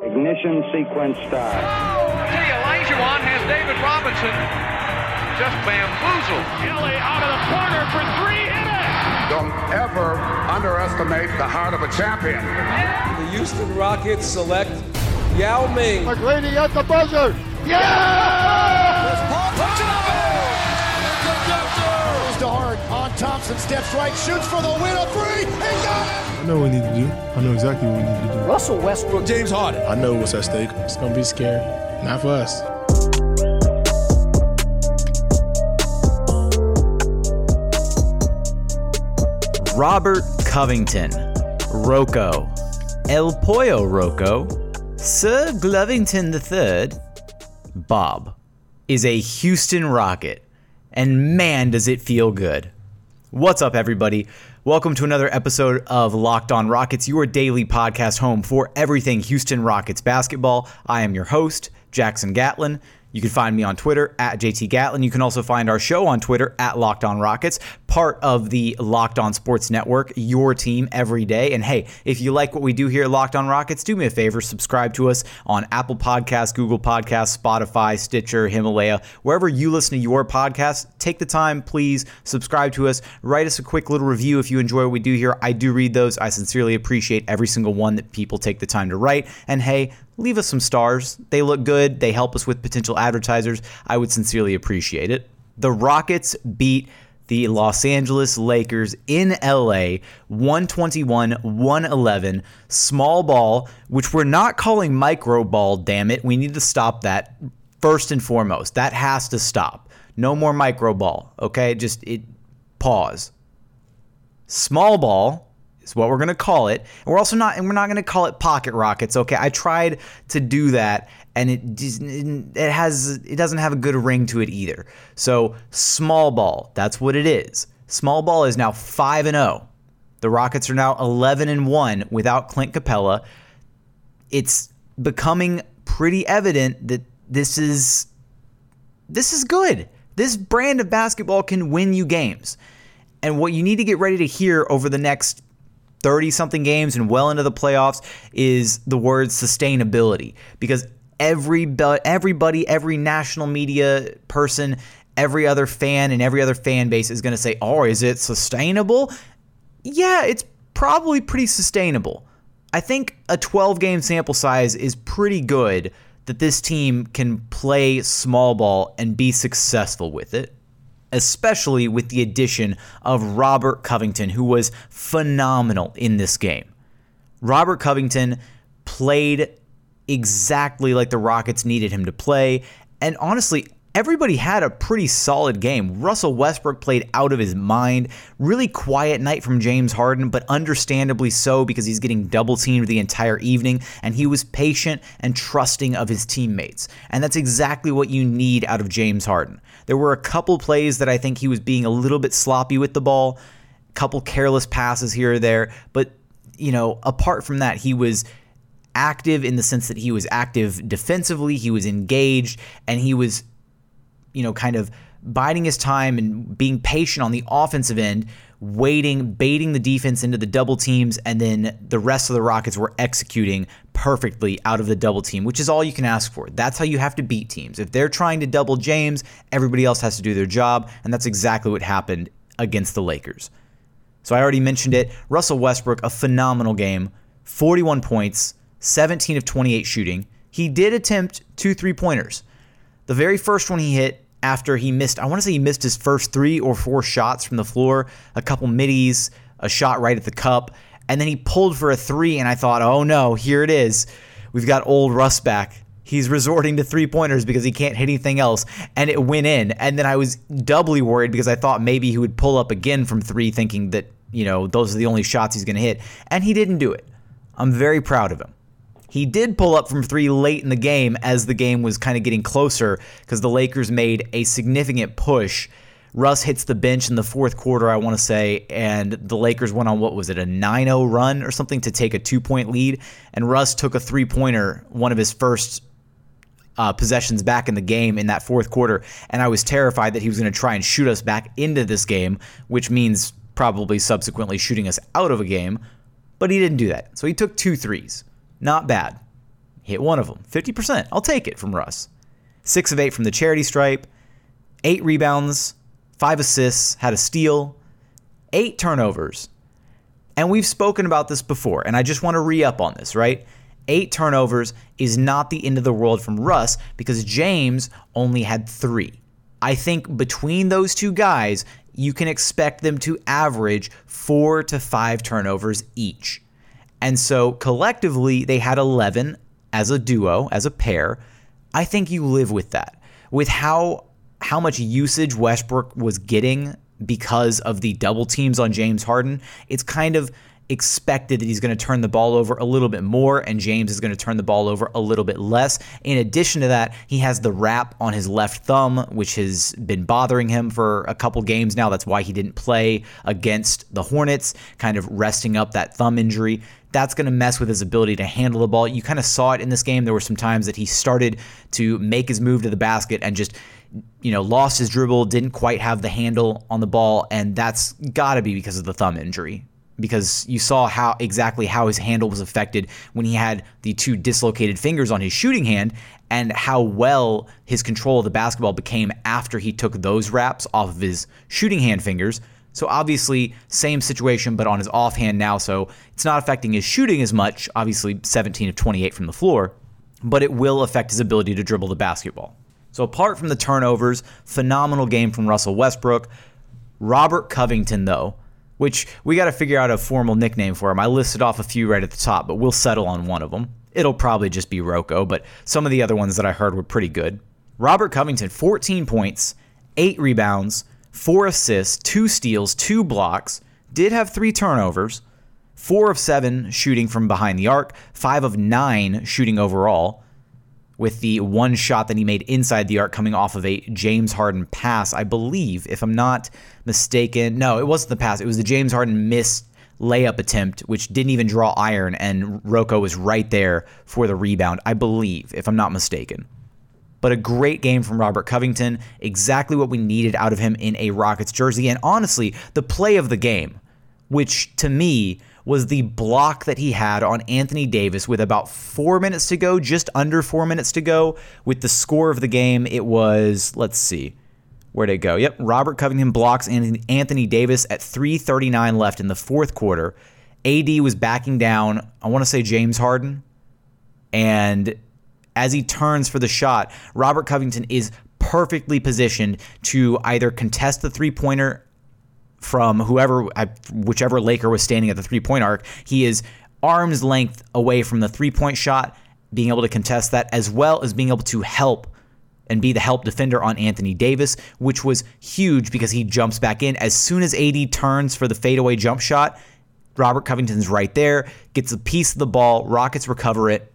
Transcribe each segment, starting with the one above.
Ignition sequence start. See, Olajuwon has David Robinson just bamboozled. Kelly out of the corner for three, hit it! Don't ever underestimate the heart of a champion. The Houston Rockets select Yao Ming. McGrady at the buzzer. Yeah! Paul puts it up. Goes to Hart. On Thompson steps right, shoots for the win. A three. He got it. I know what we need to do. I know exactly what we need to do. Russell Westbrook, James Harden. I know what's at stake. It's gonna be scary. Not for us. Robert Covington, Rocco, El Pollo Rocco, Sir Glovington III, Bob, is a Houston Rocket, and man does it feel good. What's up, everybody? Welcome to another episode of Locked On Rockets, your daily podcast home for everything Houston Rockets basketball. I am your host, Jackson Gatlin. You can find me on Twitter at JT Gatlin. You can also find our show on Twitter at Locked On Rockets, part of the Locked On Sports Network, your team every day. And hey, if you like what we do here at Locked On Rockets, do me a favor, subscribe to us on Apple Podcasts, Google Podcasts, Spotify, Stitcher, Himalaya, wherever you listen to your podcasts. Take the time, please subscribe to us. Write us a quick little review if you enjoy what we do here. I do read those. I sincerely appreciate every single one that people take the time to write. And hey, leave us some stars. They look good. They help us with potential advertisers. I would sincerely appreciate it. The Rockets beat the Los Angeles Lakers in LA 121-111. Small ball, which we're not calling micro ball, damn it. We need to stop that first and foremost. That has to stop. No more micro ball, okay? Pause. Small ball is what we're going to call it. And we're not going to call it pocket rockets, okay? I tried to do that, and it doesn't have a good ring to it either. So small ball, that's what it is. Small ball is now 5-0. The Rockets are now 11-1 without Clint Capella. It's becoming pretty evident that this is good. This brand of basketball can win you games. And what you need to get ready to hear over the next 30-something games and well into the playoffs is the word sustainability. Because everybody, every national media person, every other fan and every other fan base is going to say, oh, is it sustainable? Yeah, it's probably pretty sustainable. I think a 12-game sample size is pretty good that this team can play small ball and be successful with it, especially with the addition of Robert Covington, who was phenomenal in this game. Robert Covington played exactly like the Rockets needed him to play, and honestly, everybody had a pretty solid game. Russell Westbrook played out of his mind. Really quiet night from James Harden, but understandably so because he's getting double-teamed the entire evening, and he was patient and trusting of his teammates. And that's exactly what you need out of James Harden. There were a couple plays that I think he was being a little bit sloppy with the ball, a couple careless passes here or there, but apart from that, he was active in the sense that he was active defensively, he was engaged, and he was kind of biding his time and being patient on the offensive end, baiting the defense into the double teams, and then the rest of the Rockets were executing perfectly out of the double team, which is all you can ask for. That's how you have to beat teams. If they're trying to double James, everybody else has to do their job, and that's exactly what happened against the Lakers. So I already mentioned it. Russell Westbrook, a phenomenal game, 41 points, 17 of 28 shooting. He did attempt 2 3-pointers. The very first one he hit, after he missed, I want to say he missed his first 3 or 4 shots from the floor, a couple middies, a shot right at the cup, and then he pulled for a 3, and I thought, oh no, here it is. We've got old Russ back. He's resorting to 3-pointers because he can't hit anything else, and it went in. And then I was doubly worried because I thought maybe he would pull up again from 3, thinking that, those are the only shots he's going to hit, and he didn't do it. I'm very proud of him. He did pull up from 3 late in the game as the game was kind of getting closer because the Lakers made a significant push. Russ hits the bench in the fourth quarter, I want to say, and the Lakers went on, a 9-0 run or something to take a 2-point lead, and Russ took a 3-pointer, one of his first possessions back in the game in that fourth quarter, and I was terrified that he was going to try and shoot us back into this game, which means probably subsequently shooting us out of a game, but he didn't do that. So he took 2 threes. Not bad. hit one of them. 50%. I'll take it from Russ. 6 of 8 from the charity stripe. 8 rebounds, 5 assists, had a steal, 8 turnovers. And we've spoken about this before, and I just want to re-up on this, right? 8 turnovers is not the end of the world from Russ because James only had 3. I think between those two guys, you can expect them to average 4 to 5 turnovers each. And so collectively, they had 11 as a duo, as a pair. I think you live with that. With how much usage Westbrook was getting because of the double teams on James Harden, it's kind of expected that he's going to turn the ball over a little bit more and James is going to turn the ball over a little bit less. In addition to that, he has the wrap on his left thumb, which has been bothering him for a couple games now. That's why he didn't play against the Hornets, kind of resting up that thumb injury. That's going to mess with his ability to handle the ball. You kind of saw it in this game. There were some times that he started to make his move to the basket and just lost his dribble, didn't quite have the handle on the ball, and that's got to be because of the thumb injury. Because you saw exactly how his handle was affected when he had the 2 dislocated fingers on his shooting hand and how well his control of the basketball became after he took those wraps off of his shooting hand fingers. So obviously, same situation, but on his offhand now, so it's not affecting his shooting as much, obviously 17 of 28 from the floor, but it will affect his ability to dribble the basketball. So apart from the turnovers, phenomenal game from Russell Westbrook. Robert Covington, though, which we got to figure out a formal nickname for him. I listed off a few right at the top, but we'll settle on one of them. It'll probably just be Rocco, but some of the other ones that I heard were pretty good. Robert Covington, 14 points, 8 rebounds, 4 assists, 2 steals, 2 blocks, did have 3 turnovers, 4 of 7 shooting from behind the arc, 5 of 9 shooting overall, with the 1 shot that he made inside the arc coming off of a James Harden pass, I believe, if I'm not mistaken. No, it wasn't the pass. It was the James Harden missed layup attempt, which didn't even draw iron, and Rocco was right there for the rebound, I believe, if I'm not mistaken. But a great game from Robert Covington, exactly what we needed out of him in a Rockets jersey, and honestly, the play of the game, which to me was the block that he had on Anthony Davis with about 4 minutes to go, just under 4 minutes to go. With the score of the game, it was, let's see, where'd it go? Yep, Robert Covington blocks Anthony Davis at 3:39 left in the fourth quarter. AD was backing down, I want to say James Harden, and as he turns for the shot, Robert Covington is perfectly positioned to either contest the three-pointer from whichever Laker was standing at the three-point arc. He is arm's length away from the three-point shot, being able to contest that, as well as being able to help and be the help defender on Anthony Davis, which was huge because he jumps back in. As soon as AD turns for the fadeaway jump shot, Robert Covington's right there, gets a piece of the ball, Rockets recover it.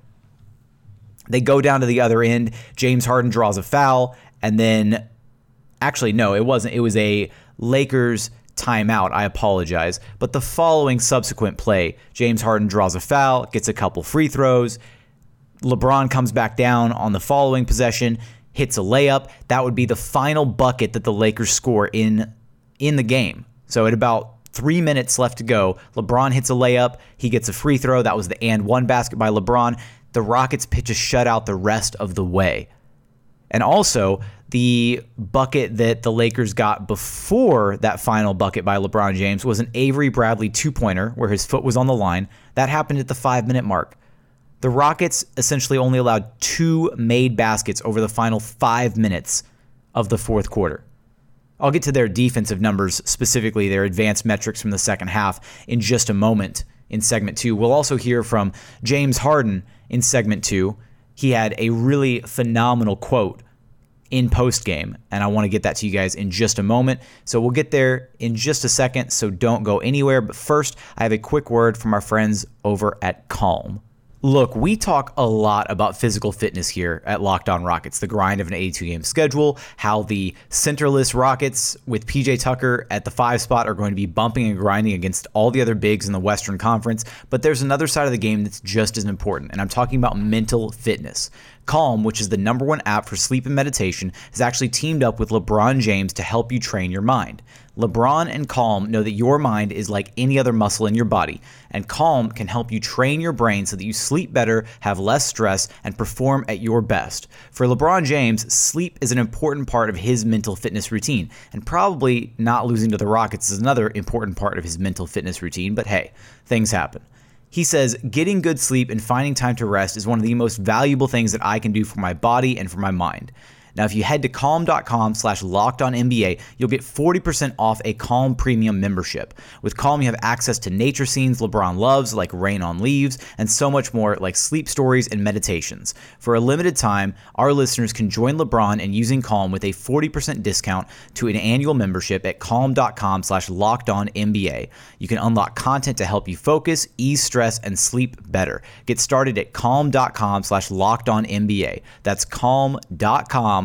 They go down to the other end. James Harden draws a foul, and then, actually, no, it wasn't. It was a Lakers timeout. I apologize. But the following subsequent play, James Harden draws a foul, gets a couple free throws. LeBron comes back down on the following possession, hits a layup. That would be the final bucket that the Lakers score in the game. So at about 3 minutes left to go, LeBron hits a layup. He gets a free throw. That was the and one basket by LeBron. The Rockets pitch a shutout the rest of the way. And also, the bucket that the Lakers got before that final bucket by LeBron James was an Avery Bradley two-pointer where his foot was on the line. That happened at the 5-minute mark. The Rockets essentially only allowed 2 made baskets over the final 5 minutes of the fourth quarter. I'll get to their defensive numbers, specifically their advanced metrics from the second half, in just a moment in segment 2. We'll also hear from James Harden in segment 2. He had a really phenomenal quote in postgame, and I want to get that to you guys in just a moment. So we'll get there in just a second, so don't go anywhere. But first, I have a quick word from our friends over at Calm. Look, we talk a lot about physical fitness here at Locked On Rockets, the grind of an 82-game schedule, how the centerless Rockets with PJ Tucker at the 5 spot are going to be bumping and grinding against all the other bigs in the Western Conference. But there's another side of the game that's just as important, and I'm talking about mental fitness. Calm, which is the #1 app for sleep and meditation, has actually teamed up with LeBron James to help you train your mind. LeBron and Calm know that your mind is like any other muscle in your body, and Calm can help you train your brain so that you sleep better, have less stress, and perform at your best. For LeBron James, sleep is an important part of his mental fitness routine, and probably not losing to the Rockets is another important part of his mental fitness routine, but hey, things happen. He says, getting good sleep and finding time to rest is one of the most valuable things that I can do for my body and for my mind. Now, if you head to calm.com/lockedonnba, you'll get 40% off a Calm Premium membership. With Calm, you have access to nature scenes LeBron loves, like Rain on Leaves, and so much more, like sleep stories and meditations. For a limited time, our listeners can join LeBron in using Calm with a 40% discount to an annual membership at calm.com/lockedonnba. You can unlock content to help you focus, ease stress, and sleep better. Get started at calm.com/lockedonnba. That's calm.com/lockedonnba.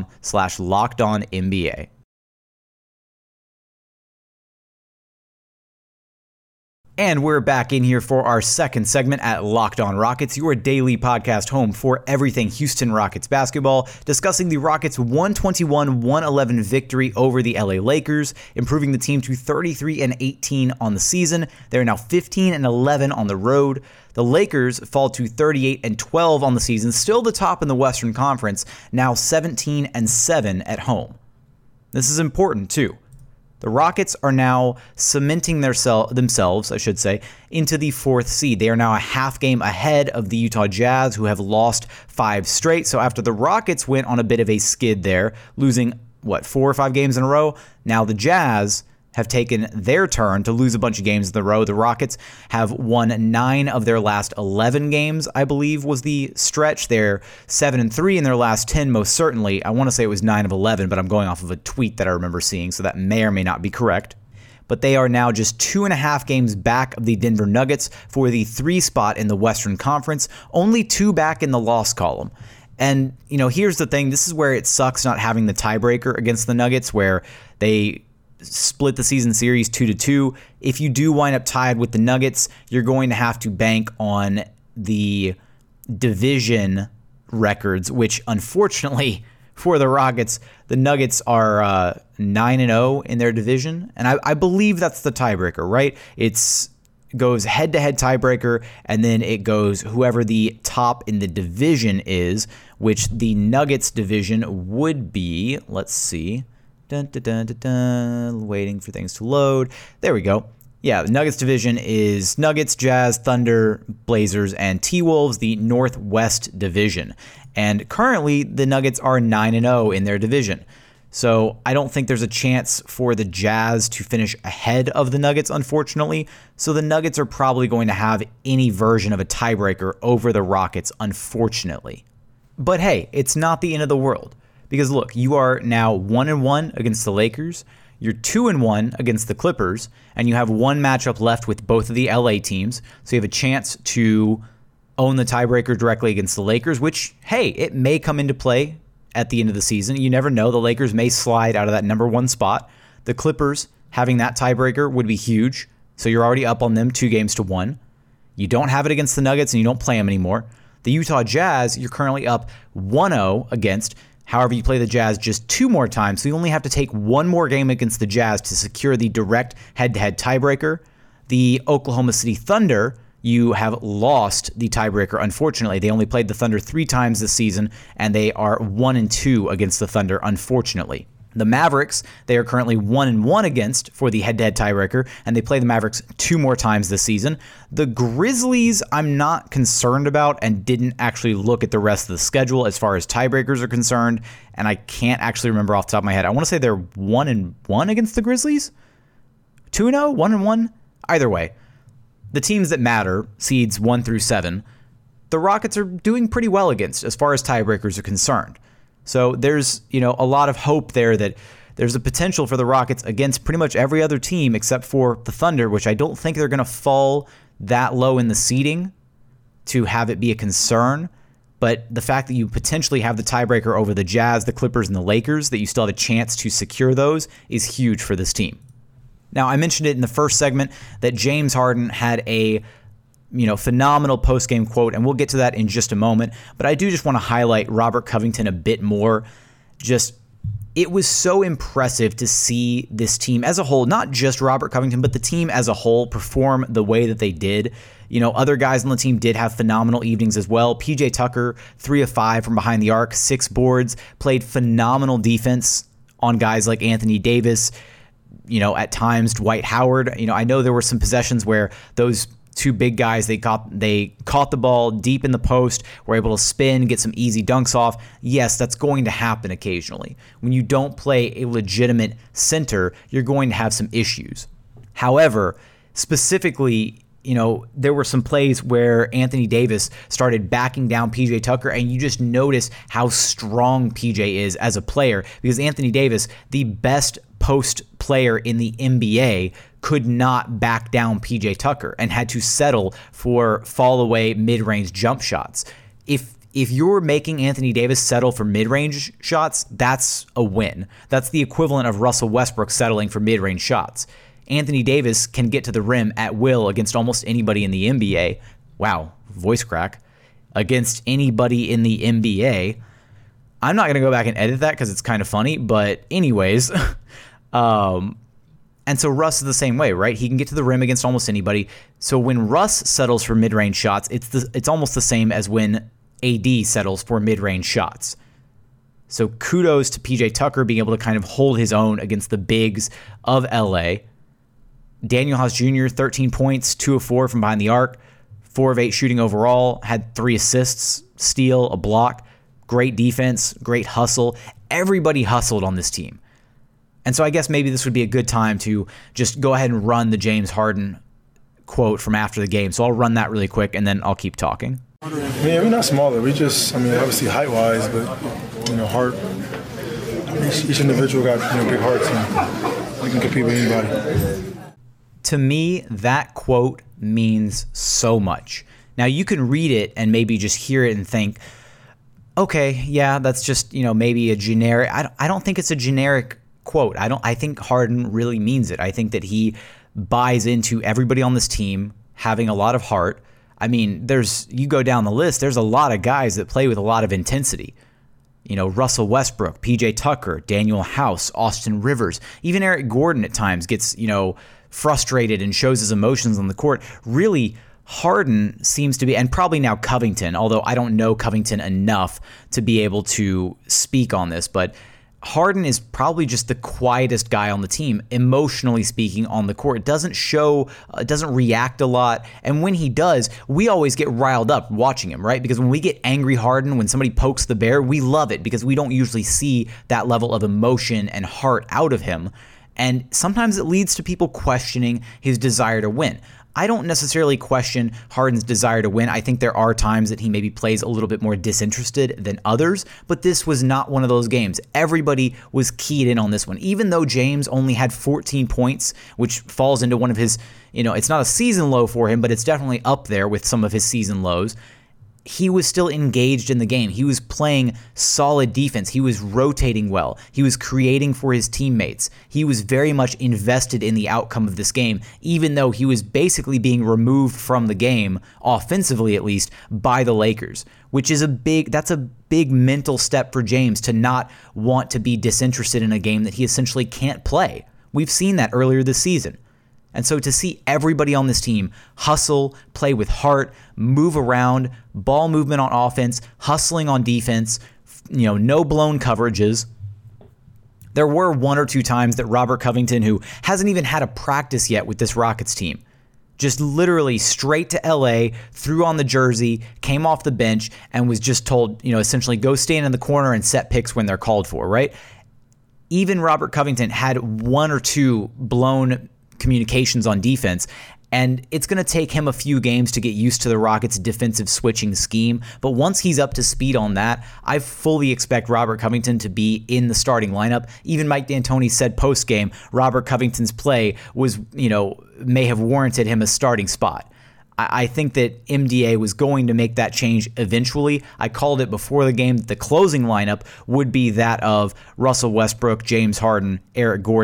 And we're back in here for our second segment at Locked On Rockets, your daily podcast home for everything Houston Rockets basketball, discussing the Rockets' 121-111 victory over the LA Lakers, improving the team to 33-18 on the season. They're now 15-11 on the road. The Lakers fall to 38-12 on the season, still the top in the Western Conference, now 17-7 at home. This is important too. The Rockets are now cementing themselves, into the 4th seed. They are now a half game ahead of the Utah Jazz, who have lost 5 straight. So after the Rockets went on a bit of a skid there, losing, 4 or 5 games in a row, now the Jazz have taken their turn to lose a bunch of games in a row. The Rockets have won 9 of their last 11 games, I believe was the stretch. They're 7-3 in their last 10, most certainly. I want to say it was 9 of 11, but I'm going off of a tweet that I remember seeing, so that may or may not be correct. But they are now just 2.5 games back of the Denver Nuggets for the 3 spot in the Western Conference, only 2 back in the loss column. And, here's the thing. This is where it sucks not having the tiebreaker against the Nuggets, where they split the season series 2-2. If you do wind up tied with the Nuggets, you're going to have to bank on the division records, which unfortunately for the Rockets, the Nuggets are 9-0 in their division. And I believe that's the tiebreaker, right? It goes head-to-head tiebreaker, and then it goes whoever the top in the division is, which the Nuggets division would be, let's see, waiting for things to load. There we go. Yeah, the Nuggets division is Nuggets, Jazz, Thunder, Blazers, and T-Wolves, the Northwest division. And currently, the Nuggets are 9-0 in their division. So I don't think there's a chance for the Jazz to finish ahead of the Nuggets, unfortunately. So the Nuggets are probably going to have any version of a tiebreaker over the Rockets, unfortunately. But hey, it's not the end of the world. Because look, you are now 1-1 against the Lakers, you're 2-1 against the Clippers, and you have one matchup left with both of the LA teams. So you have a chance to own the tiebreaker directly against the Lakers, which, hey, it may come into play at the end of the season. You never know. The Lakers may slide out of that #1 spot. The Clippers having that tiebreaker would be huge. So you're already up on them 2-1. You don't have it against the Nuggets, and you don't play them anymore. The Utah Jazz, you're currently up 1-0 against. However, you play the Jazz just 2 more times, so you only have to take 1 more game against the Jazz to secure the direct head-to-head tiebreaker. The Oklahoma City Thunder, you have lost the tiebreaker, unfortunately. They only played the Thunder 3 times this season, and they are 1-2 against the Thunder, unfortunately. The Mavericks, they are currently 1-1 against for the head-to-head tiebreaker, and they play the Mavericks 2 more times this season. The Grizzlies, I'm not concerned about and didn't actually look at the rest of the schedule as far as tiebreakers are concerned, and I can't actually remember off the top of my head. I want to say they're 1-1 against the Grizzlies? 2-0? 1-1? Either way, the teams that matter, seeds 1 through 7, the Rockets are doing pretty well against as far as tiebreakers are concerned. So there's, a lot of hope there that there's a potential for the Rockets against pretty much every other team except for the Thunder, which I don't think they're going to fall that low in the seeding to have it be a concern. But the fact that you potentially have the tiebreaker over the Jazz, the Clippers, and the Lakers, that you still have a chance to secure those, is huge for this team. Now, I mentioned it in the first segment that James Harden had a phenomenal post-game quote, and we'll get to that in just a moment. But I do just want to highlight Robert Covington a bit more. It was so impressive to see this team as a whole, not just Robert Covington, but the team as a whole perform the way that they did. Other guys on the team did have phenomenal evenings as well. PJ Tucker, 3 of 5 from behind the arc, 6 boards, played phenomenal defense on guys like Anthony Davis, at times Dwight Howard. I know there were some possessions where those two big guys, they caught the ball deep in the post, were able to spin, get some easy dunks off. Yes, that's going to happen occasionally. When you don't play a legitimate center, you're going to have some issues. However, specifically, there were some plays where Anthony Davis started backing down PJ Tucker, and you just notice how strong PJ is as a player, because Anthony Davis, the best post player in the NBA, could not back down PJ Tucker and had to settle for fall away mid-range jump shots. If you're making Anthony Davis settle for mid-range shots, that's a win. That's the equivalent of Russell Westbrook settling for mid-range shots. Anthony Davis can get to the rim at will against almost anybody in the NBA. Wow, voice crack. Against anybody in the NBA. I'm not going to go back and edit that because it's kind of funny, but anyways. And so Russ is the same way, right? He can get to the rim against almost anybody. So when Russ settles for mid-range shots, it's almost the same as when AD settles for mid-range shots. So kudos to PJ Tucker being able to kind of hold his own against the bigs of LA. Daniel House Jr., 13 points, 2 of 4 from behind the arc, 4 of 8 shooting overall, had 3 assists, steal, a block, great defense, great hustle. Everybody hustled on this team. And so I guess maybe this would be a good time to just go ahead and run the James Harden quote from after the game. So I'll run that really quick, and then I'll keep talking. Yeah, we're not smaller. We just, obviously height-wise, but, heart. Each individual got, big hearts, and we can compete with anybody. To me, that quote means so much. Now, you can read it and maybe just hear it and think, okay, yeah, that's just, maybe a generic. I don't think it's a generic quote. I think Harden really means it. I think that he buys into everybody on this team having a lot of heart. You go down the list, there's a lot of guys that play with a lot of intensity. Russell Westbrook, PJ Tucker, Daniel House, Austin Rivers, even Eric Gordon at times gets, frustrated and shows his emotions on the court. Really, Harden seems to be, and probably now Covington, although I don't know Covington enough to be able to speak on this, but Harden is probably just the quietest guy on the team, emotionally speaking, on the court. Doesn't react a lot. And when he does, we always get riled up watching him, right? Because when we get angry Harden, when somebody pokes the bear, we love it because we don't usually see that level of emotion and heart out of him. And sometimes it leads to people questioning his desire to win. I don't necessarily question Harden's desire to win. I think there are times that he maybe plays a little bit more disinterested than others, but this was not one of those games. Everybody was keyed in on this one. Even though James only had 14 points, which falls into one of his, it's not a season low for him, but it's definitely up there with some of his season lows. He was still engaged in the game. He was playing solid defense. He was rotating well. He was creating for his teammates. He was very much invested in the outcome of this game, even though he was basically being removed from the game, offensively at least, by the Lakers, which is that's a big mental step for James to not want to be disinterested in a game that he essentially can't play. We've seen that earlier this season. And so to see everybody on this team hustle, play with heart, move around, ball movement on offense, hustling on defense, no blown coverages. There were 1 or 2 times that Robert Covington, who hasn't even had a practice yet with this Rockets team, just literally straight to LA, threw on the jersey, came off the bench, and was just told, essentially go stand in the corner and set picks when they're called for, right? Even Robert Covington had 1 or 2 blown communications on defense, and it's going to take him a few games to get used to the Rockets' defensive switching scheme, but once he's up to speed on that, I fully expect Robert Covington to be in the starting lineup. Even Mike D'Antoni said post-game Robert Covington's play was, may have warranted him a starting spot. I think that MDA was going to make that change eventually. I called it before the game that the closing lineup would be that of Russell Westbrook, James Harden, Eric Gordon,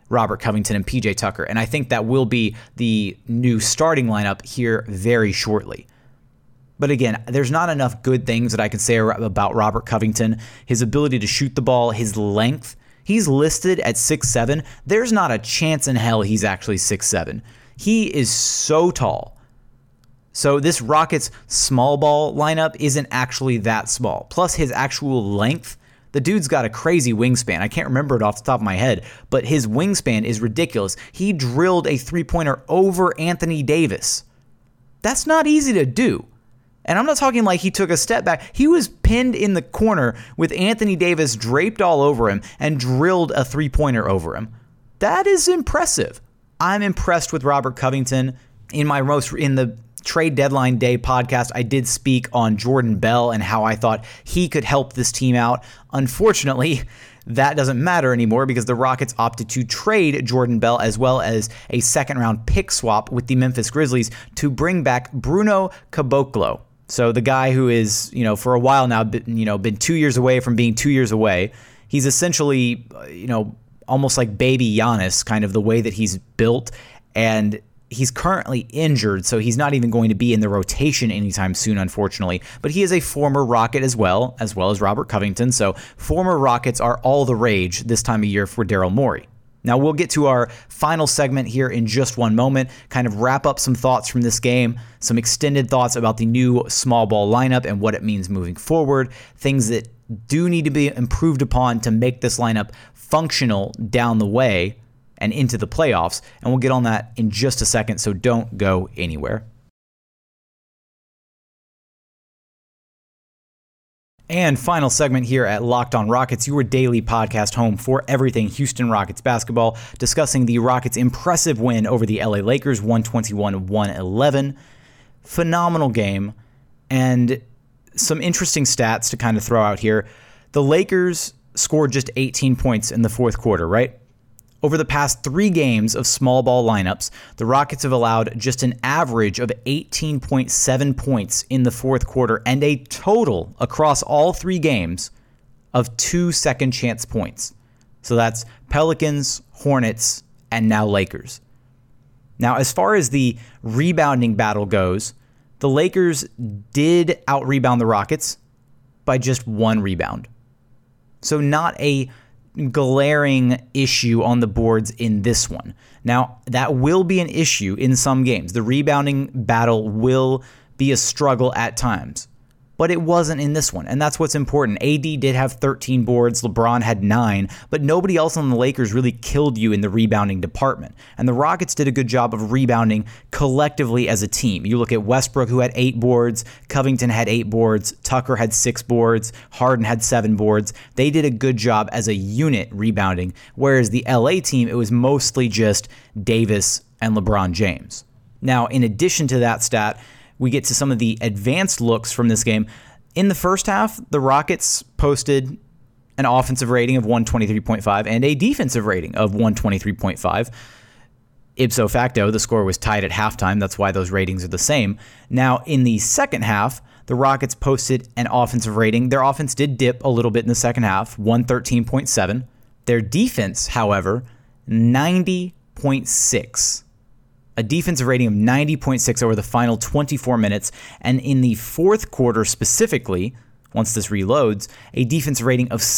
Robert Covington and PJ Tucker. And I think that will be the new starting lineup here very shortly. But again, there's not enough good things that I can say about Robert Covington. His ability to shoot the ball, his length. He's listed at 6'7". There's not a chance in hell he's actually 6'7". He is so tall. So this Rockets small ball lineup isn't actually that small. Plus his actual length. The dude's got a crazy wingspan. I can't remember it off the top of my head, but his wingspan is ridiculous. He drilled a three-pointer over Anthony Davis. That's not easy to do. And I'm not talking like he took a step back. He was pinned in the corner with Anthony Davis draped all over him and drilled a three-pointer over him. That is impressive. I'm impressed with Robert Covington. In the trade deadline day podcast, I did speak on Jordan Bell and how I thought he could help this team out. Unfortunately, that doesn't matter anymore because the Rockets opted to trade Jordan Bell as well as a second-round pick swap with the Memphis Grizzlies to bring back Bruno Caboclo. So the guy who is, for a while now, been 2 years away from being 2 years away. He's essentially, almost like baby Giannis, kind of the way that he's built. And he's currently injured, so he's not even going to be in the rotation anytime soon, unfortunately. But he is a former Rocket as well as Robert Covington. So former Rockets are all the rage this time of year for Daryl Morey. Now we'll get to our final segment here in just one moment, kind of wrap up some thoughts from this game, some extended thoughts about the new small ball lineup and what it means moving forward, things that do need to be improved upon to make this lineup functional down the way and into the playoffs, and we'll get on that in just a second, so don't go anywhere. And final segment here at Locked On Rockets, your daily podcast home for everything Houston Rockets basketball, discussing the Rockets' impressive win over the LA Lakers, 121-111. Phenomenal game, and some interesting stats to kind of throw out here. The Lakers scored just 18 points in the fourth quarter, right? Over the past 3 games of small ball lineups, the Rockets have allowed just an average of 18.7 points in the fourth quarter and a total across all 3 games of 2 second chance points. So that's Pelicans, Hornets, and now Lakers. Now, as far as the rebounding battle goes, the Lakers did out-rebound the Rockets by just 1 rebound. So not a glaring issue on the boards in this one. Now, that will be an issue in some games. The rebounding battle will be a struggle at times, but it wasn't in this one, and that's what's important. AD did have 13 boards, LeBron had 9, but nobody else on the Lakers really killed you in the rebounding department, and the Rockets did a good job of rebounding collectively as a team. You look at Westbrook, who had 8 boards, Covington had 8 boards, Tucker had 6 boards, Harden had 7 boards. They did a good job as a unit rebounding, whereas the LA team, it was mostly just Davis and LeBron James. Now, in addition to that stat, we get to some of the advanced looks from this game. In the first half, the Rockets posted an offensive rating of 123.5 and a defensive rating of 123.5. Ipso facto, the score was tied at halftime. That's why those ratings are the same. Now, in the second half, the Rockets posted an offensive rating. Their offense did dip a little bit in the second half, 113.7. Their defense, however, 90.6. A defensive rating of 90.6 over the final 24 minutes, and in the fourth quarter specifically, once this reloads, a defensive rating of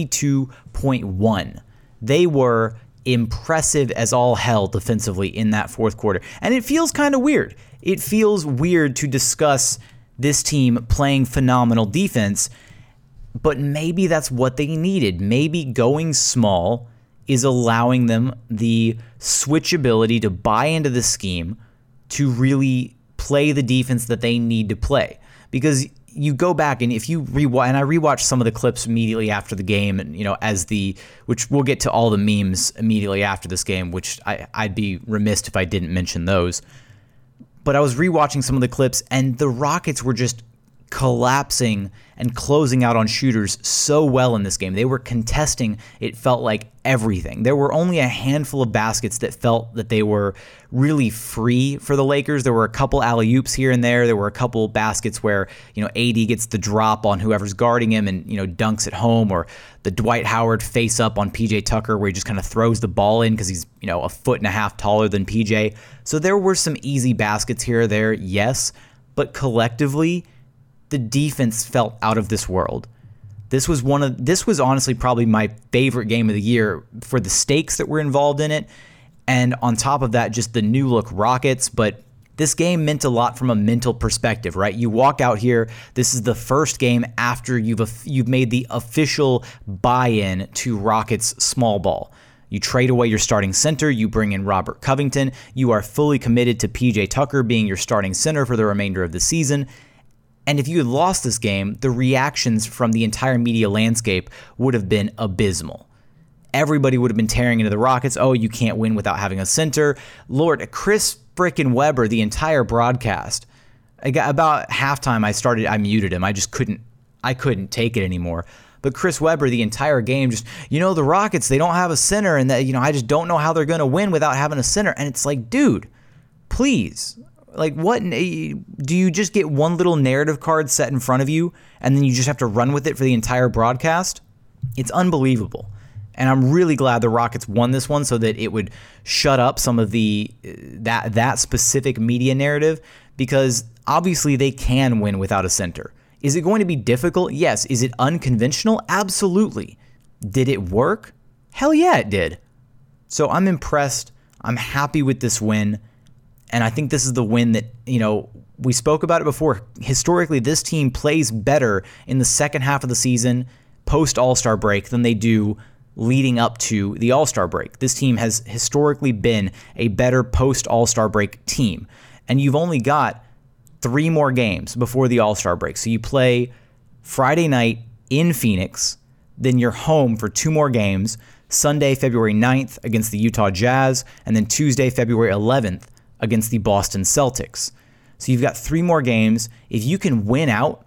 62.1. They were impressive as all hell defensively in that fourth quarter, and it feels kind of weird. It feels weird to discuss this team playing phenomenal defense, but maybe that's what they needed. Maybe going small is allowing them the switchability to buy into the scheme to really play the defense that they need to play. Because you go back and if you rewatch, and I rewatched some of the clips immediately after the game, and which we'll get to all the memes immediately after this game, which I'd be remiss if I didn't mention those. But I was rewatching some of the clips, and the Rockets were just collapsing and closing out on shooters so well in this game. They were contesting, it felt like, everything. There were only a handful of baskets that felt that they were really free for the Lakers. There were a couple alley-oops here and there. There were a couple baskets where, AD gets the drop on whoever's guarding him and, dunks at home, or the Dwight Howard face up on PJ Tucker where he just kind of throws the ball in because he's, a foot and a half taller than PJ. So there were some easy baskets here or there, yes, but collectively, the defense felt out of this world. This was honestly probably my favorite game of the year for the stakes that were involved in it. And on top of that, just the new look Rockets. But this game meant a lot from a mental perspective, right? You walk out here, this is the first game after you've made the official buy-in to Rockets small ball. You trade away your starting center, you bring in Robert Covington, you are fully committed to PJ Tucker being your starting center for the remainder of the season. And if you had lost this game, the reactions from the entire media landscape would have been abysmal. Everybody would have been tearing into the Rockets. Oh, you can't win without having a center. Lord, Chris frickin' Webber, the entire broadcast. About halftime, I muted him. I couldn't take it anymore. But Chris Webber, the entire game, just, the Rockets, they don't have a center, and that, I just don't know how they're going to win without having a center. And it's like, dude, please. Like, what? Do you just get one little narrative card set in front of you and then you just have to run with it for the entire broadcast? It's unbelievable. And I'm really glad the Rockets won this one so that it would shut up some of that specific media narrative, because obviously they can win without a center. Is it going to be difficult? Yes. Is it unconventional? Absolutely. Did it work? Hell yeah, it did. So I'm impressed. I'm happy with this win. And I think this is the win that, we spoke about it before. Historically, this team plays better in the second half of the season post All-Star break than they do leading up to the All-Star break. This team has historically been a better post All-Star break team. And you've only got 3 more games before the All-Star break. So you play Friday night in Phoenix, then you're home for 2 more games, Sunday, February 9th against the Utah Jazz, and then Tuesday, February 11th against the Boston Celtics. So you've got 3 more games. If you can win out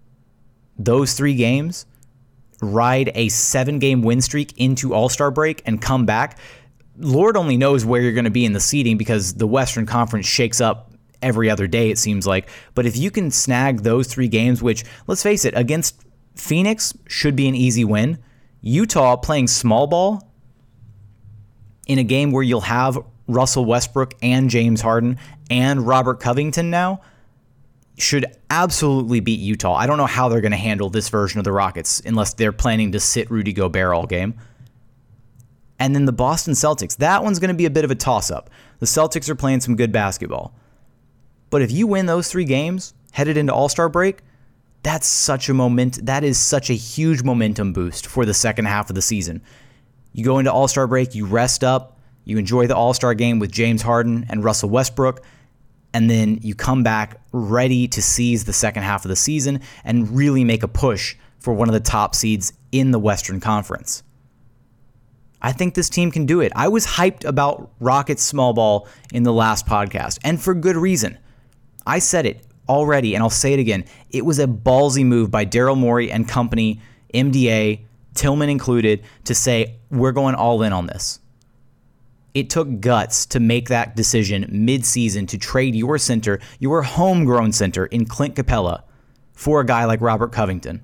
those 3 games, ride a 7-game win streak into All-Star break and come back, Lord only knows where you're going to be in the seeding, because the Western Conference shakes up every other day, it seems like. But if you can snag those 3 games, which, let's face it, against Phoenix should be an easy win. Utah playing small ball in a game where you'll have Russell Westbrook and James Harden and Robert Covington now, should absolutely beat Utah. I don't know how they're going to handle this version of the Rockets unless they're planning to sit Rudy Gobert all game. And then the Boston Celtics, that one's going to be a bit of a toss-up. The Celtics are playing some good basketball. But if you win those 3 games headed into All-Star break, that is such a huge momentum boost for the second half of the season. You go into All-Star break, you rest up, you enjoy the All-Star game with James Harden and Russell Westbrook, and then you come back ready to seize the second half of the season and really make a push for one of the top seeds in the Western Conference. I think this team can do it. I was hyped about Rockets small ball in the last podcast, and for good reason. I said it already, and I'll say it again. It was a ballsy move by Daryl Morey and company, MDA, Tillman included, to say, we're going all in on this. It took guts to make that decision mid-season to trade your center, your homegrown center in Clint Capella, for a guy like Robert Covington.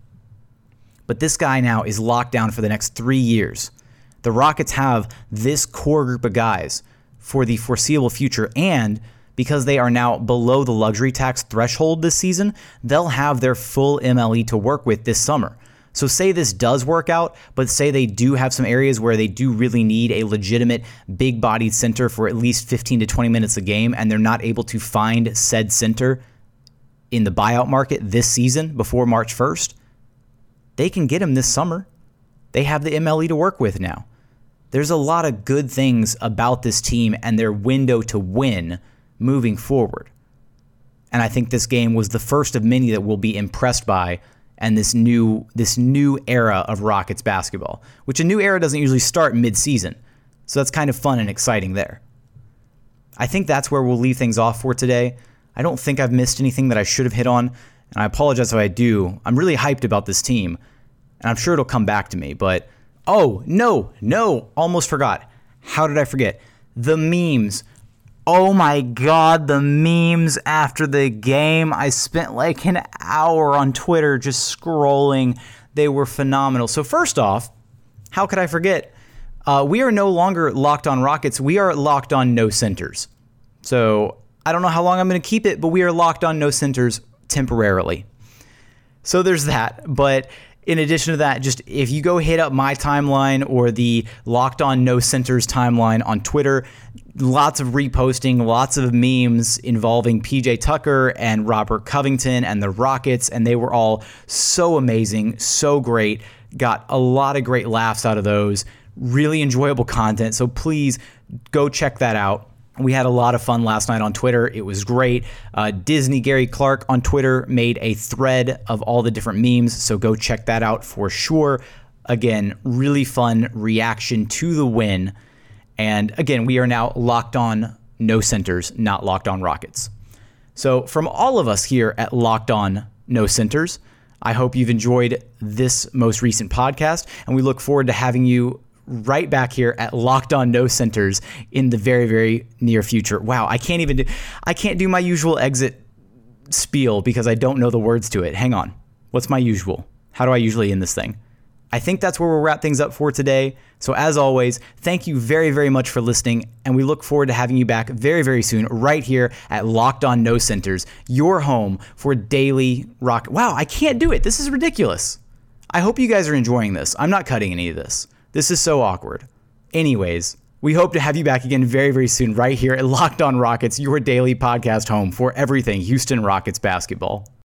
But this guy now is locked down for the next 3 years. The Rockets have this core group of guys for the foreseeable future, and because they are now below the luxury tax threshold this season, they'll have their full MLE to work with this summer. So say this does work out, but say they do have some areas where they do really need a legitimate big-bodied center for at least 15 to 20 minutes a game, and they're not able to find said center in the buyout market this season before March 1st, they can get him this summer. They have the MLE to work with now. There's a lot of good things about this team and their window to win moving forward. And I think this game was the first of many that we'll be impressed by, and this new era of Rockets basketball, which a new era doesn't usually start mid-season. So that's kind of fun and exciting there. I think that's where we'll leave things off for today. I don't think I've missed anything that I should have hit on. And I apologize if I do. I'm really hyped about this team, and I'm sure it'll come back to me. But, oh, no, almost forgot. How did I forget? The memes. Oh my God, the memes after the game. I spent like an hour on Twitter just scrolling. They were phenomenal. So first off, how could I forget? We are no longer Locked On Rockets. We are Locked On No Centers. So I don't know how long I'm going to keep it, but we are Locked On No Centers temporarily. So there's that. But in addition to that, just if you go hit up my timeline or the Locked On No Centers timeline on Twitter, lots of reposting, lots of memes involving PJ Tucker and Robert Covington and the Rockets, and they were all so amazing, so great. Got a lot of great laughs out of those. Really enjoyable content, so please go check that out. We had a lot of fun last night on Twitter. It was great. Disney Gary Clark on Twitter made a thread of all the different memes, so go check that out for sure. Again, really fun reaction to the win. And again, we are now Locked On No Centers, not Locked On Rockets. So from all of us here at Locked On No Centers, I hope you've enjoyed this most recent podcast, and we look forward to having you right back here at Locked On No Centers in the very, very near future. Wow, I can't do my usual exit spiel because I don't know the words to it. Hang on. What's my usual? How do I usually end this thing? I think that's where we'll wrap things up for today. So as always, thank you very, very much for listening, and we look forward to having you back very, very soon right here at Locked On No Centers, your home for daily rock. Wow, I can't do it. This is ridiculous. I hope you guys are enjoying this. I'm not cutting any of this. This is so awkward. Anyways, we hope to have you back again very, very soon right here at Locked On Rockets, your daily podcast home for everything Houston Rockets basketball.